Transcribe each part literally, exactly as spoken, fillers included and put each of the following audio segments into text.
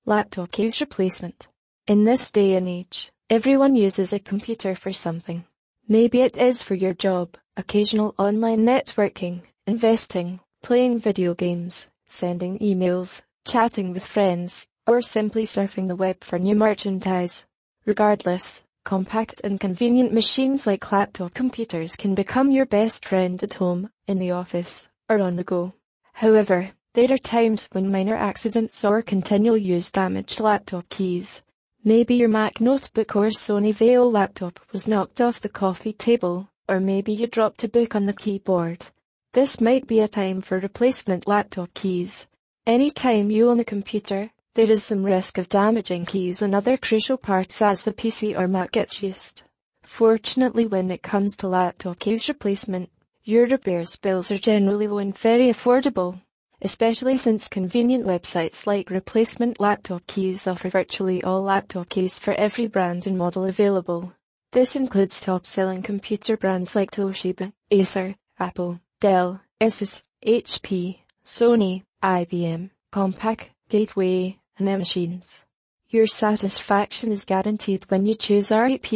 Laptop case replacement. In this day and age, everyone uses a computer for something. Maybe it is for your job, occasional online networking, investing, playing video games, sending emails, chatting with friends, or simply surfing the web for new merchandise. Regardless, compact and convenient machines like laptop computers can become your best friend at home, in the office, or on the go. However, there are times when minor accidents or continual use damage laptop keys. Maybe your Mac notebook or Sony Vaio laptop was knocked off the coffee table, or maybe you dropped a book on the keyboard. This might be a time for replacement laptop keys. Anytime you own a computer, there is some risk of damaging keys and other crucial parts as the P C or Mac gets used. Fortunately, when it comes to laptop keys replacement, your repairs bills are generally low and very affordable, especially since convenient websites like Replacement Laptop Keys offer virtually all laptop keys for every brand and model available. This includes top-selling computer brands like Toshiba, Acer, Apple, Dell, Asus, H P, Sony, I B M, Compaq, Gateway, and M Machines. Your satisfaction is guaranteed when you choose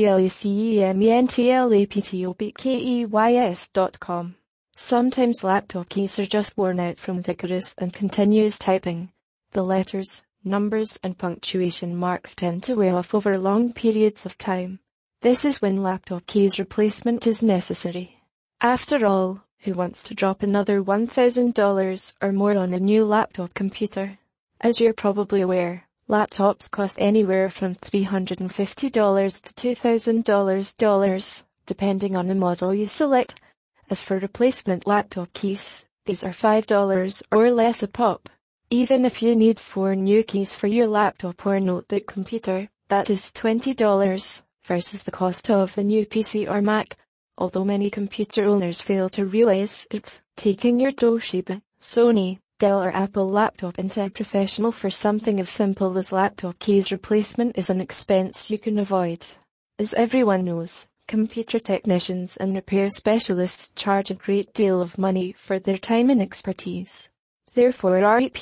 replacement dot com. Sometimes laptop keys are just worn out from vigorous and continuous typing. The letters, numbers, and punctuation marks tend to wear off over long periods of time. This is when laptop keys replacement is necessary. After all, who wants to drop another one thousand dollars or more on a new laptop computer? As you're probably aware, laptops cost anywhere from three hundred fifty dollars to two thousand dollars, depending on the model you select. As for replacement laptop keys, these are five dollars or less a pop. Even if you need four new keys for your laptop or notebook computer, that is twenty dollars, versus the cost of a new P C or Mac. Although many computer owners fail to realize it, taking your Toshiba, Sony, Dell or Apple laptop into a professional for something as simple as laptop keys replacement is an expense you can avoid. As everyone knows, computer technicians and repair specialists charge a great deal of money for their time and expertise. Therefore,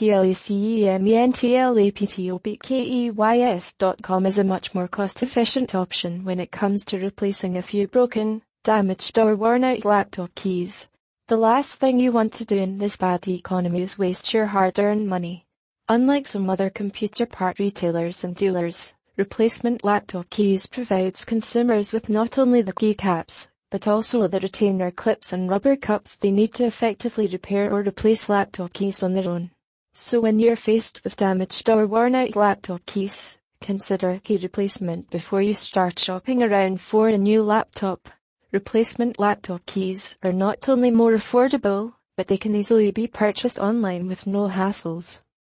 replacement dot com is a much more cost-efficient option when it comes to replacing a few broken, damaged or worn-out laptop keys. The last thing you want to do in this bad economy is waste your hard-earned money. Unlike some other computer part retailers and dealers, Replacement Laptop Keys provides consumers with not only the keycaps, but also the retainer clips and rubber cups they need to effectively repair or replace laptop keys on their own. So when you're faced with damaged or worn-out laptop keys, consider key replacement before you start shopping around for a new laptop. Replacement laptop keys are not only more affordable, but they can easily be purchased online with no hassles.